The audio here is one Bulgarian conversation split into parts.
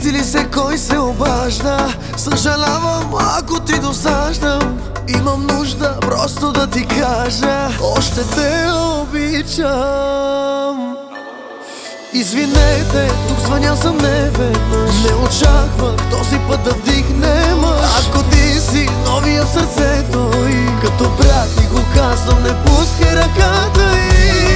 Сети ли се кой се обажда? Съжалявам ако ти досаждам. Имам нужда просто да ти кажа: още те обичам. Извинете, тук звъня съм неведнъж. Не очаквах този път да вдигне мъж. Ако ти си новия в сърцето и като брат ти го казвам, не пускай ръката й.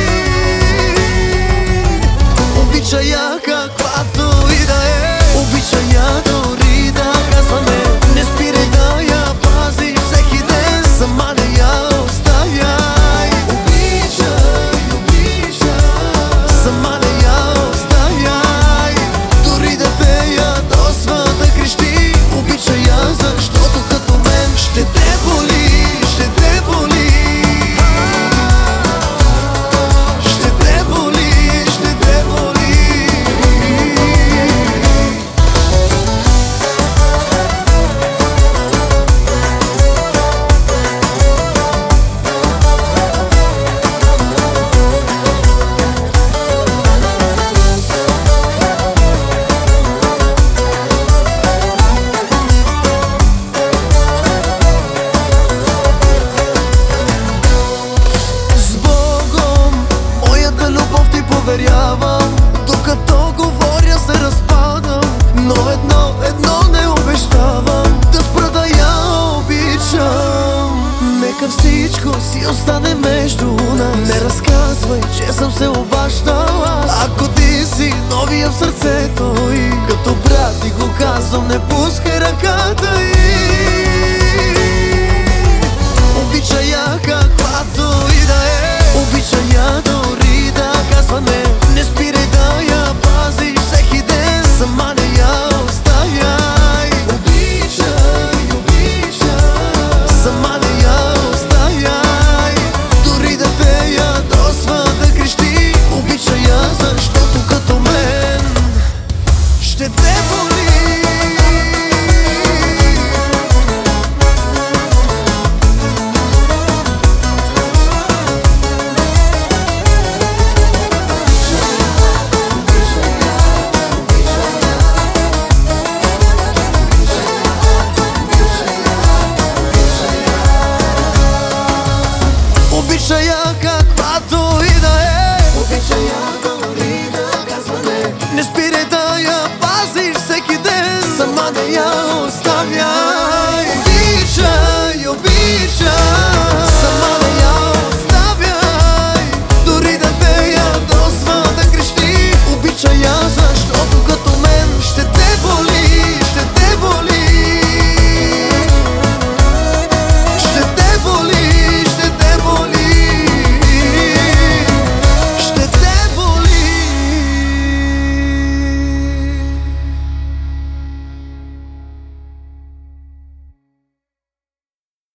Обичай я каквато и да е. Обичай я дори да казва не. Не спирай да я пази всеки ден. Сама не я оставяй. Обичай, обичай. Сама не я оставяй. Дори да те ядосва да крещи. Обичай я, защото като мен ще те боли, ще те боли. Ще те боли, ще те боли. Докато говоря се разпадам, но едно не обещавам: да спра да я обичам. Нека всичко си остане между нас. Не разказвай, че съм се обащал аз. Ако ти си новия в сърцето и като брат ти го казвам, не пускай ръката й. Обичай я каквато и да е. Обичай я дори да казва не. Не спирай да я пазиш всеки ден. Сама не